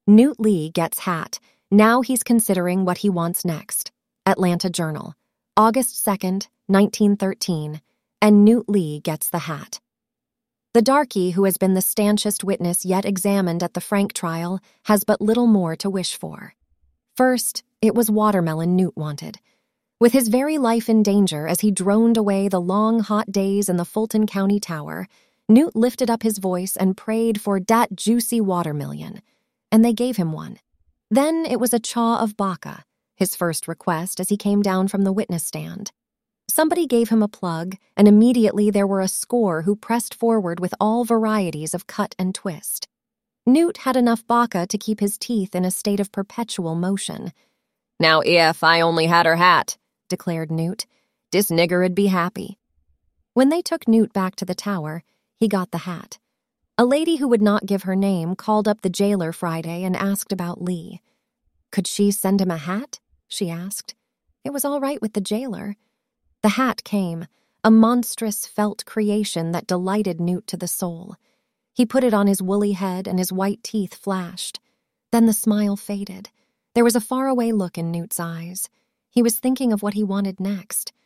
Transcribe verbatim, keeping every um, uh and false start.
Newt Lee gets hat. Now he's considering what he wants next. Atlanta Journal, August second, nineteen thirteen, and Newt Lee gets the hat. The darky, who has been the stanchest witness yet examined at the Frank trial, has but little more to wish for. First, it was watermelon Newt wanted. With his very life in danger as he droned away the long, hot days in the Fulton County Tower, Newt lifted up his voice and prayed for dat juicy watermelon, and they gave him one. Then it was a chaw of baka, his first request as he came down from the witness stand. Somebody gave him a plug, and immediately there were a score who pressed forward with all varieties of cut and twist. Newt had enough baka to keep his teeth in a state of perpetual motion. "Now if I only had her hat," declared Newt, "dis nigger'd be happy." When they took Newt back to the tower, he got the hat. A lady who would not give her name called up the jailer Friday and asked about Lee. Could she send him a hat? She asked. It was all right with the jailer. The hat came, a monstrous felt creation that delighted Newt to the soul. He put it on his woolly head and his white teeth flashed. Then the smile faded. There was a faraway look in Newt's eyes. He was thinking of what he wanted next.